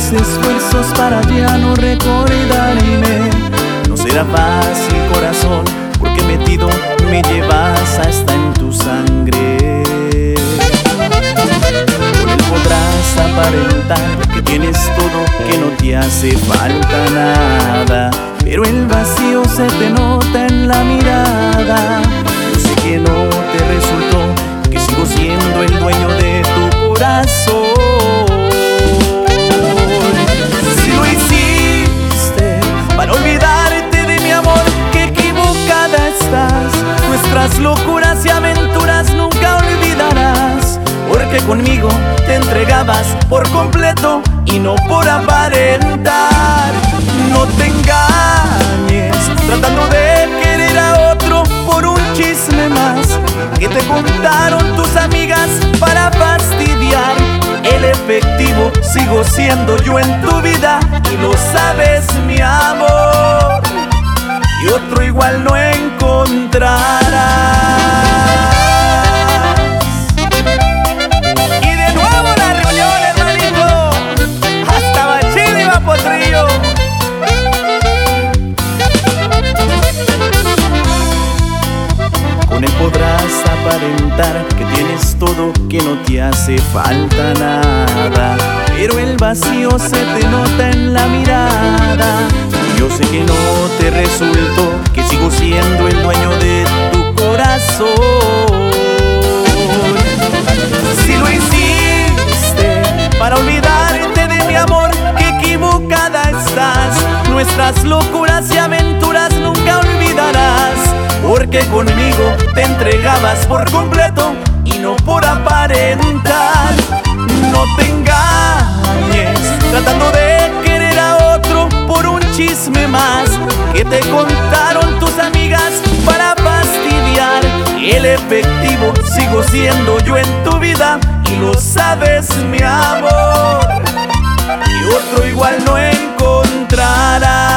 mis esfuerzos para ya no recordarme. No será fácil, corazón, porque metido me llevas hasta en tu sangre. Con él podrás aparentar que tienes todo, que no te hace falta nada, pero el vacío se te nota en la mirada. Yo sé que no te resultó, que sigo siendo el dueño de tu corazón. Si lo hiciste para olvidarte de mi amor, qué equivocada estás. Nuestras locuras y aventuras nunca olvidarás, porque conmigo te entregabas por completo y no por aparentar. No te engañes tratando de querer a otro por un chisme más que te contaron tus amigas para fastidiar. El efectivo sigo siendo yo en tu vida y lo sabes, mi amor, y otro igual no encontrarás. Con él podrás aparentar que tienes todo, que no te hace falta nada, pero el vacío se te nota en la mirada. Yo sé que no te resultó, que sigo siendo el dueño de tu corazón. Si lo hiciste para olvidarte de mi amor, qué equivocada estás. Nuestras locuras y aventuras nunca olvidarás, porque conmigo te entregabas por completo y no por aparentar. No te engañes tratando de querer a otro por un chisme más que te contaron tus amigas para fastidiar. El efectivo sigo siendo yo en tu vida y lo sabes, mi amor, y otro igual no encontrarás.